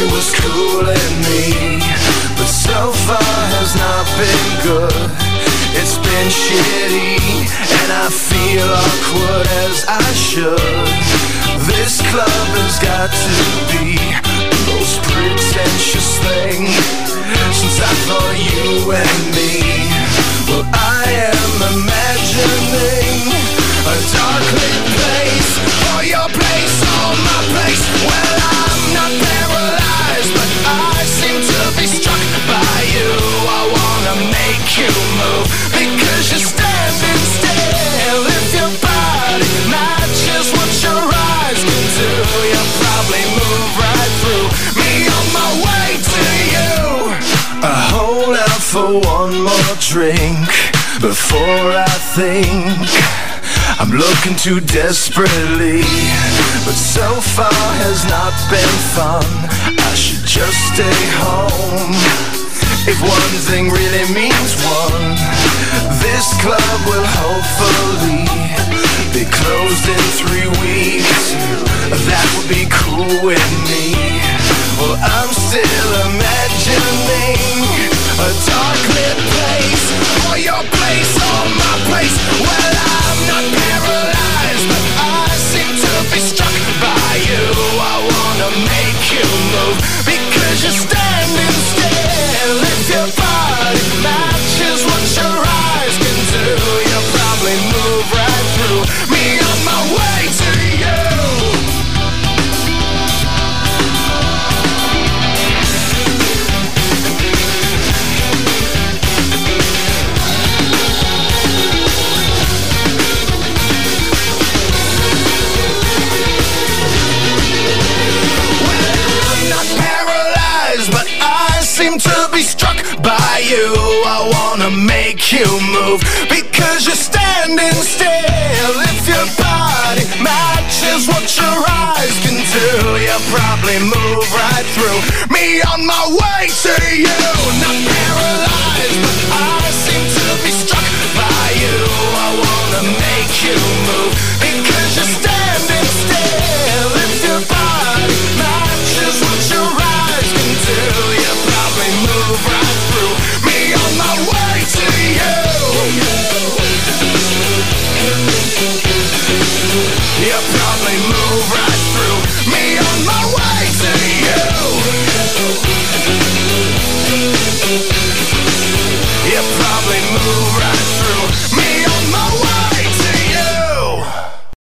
she was cooling me, but so far has not been good. It's been shitty, and I feel awkward as I should. This club has got to be the most pretentious thing since I thought you and me. Well, I am imagining a dark lit place, or your place, or my place. Well, I'm not paralyzed, but I seem to be struck by you. I wanna make you move, because you're standing still. If your body matches what your eyes can do, you'll probably move right through me on my way to you. I hold out for one more drink before I think I'm looking too desperately, but so far has not been fun. I should just stay home. If one thing really means one, this club will hopefully be closed in 3 weeks. That would be cool with me. Well, I'm still imagining a dark lit place, or your place, or my place. Well, I'm not paralyzed, but I seem to be struck by you. I wanna make you move, because you're standing still. If your body matches what your eyes can do, you'll probably move right through me on my way to you. Seem to be struck by you. I wanna make you move, because you're standing still. If your body matches what your eyes can do, you'll probably move right through me on my way to you. Not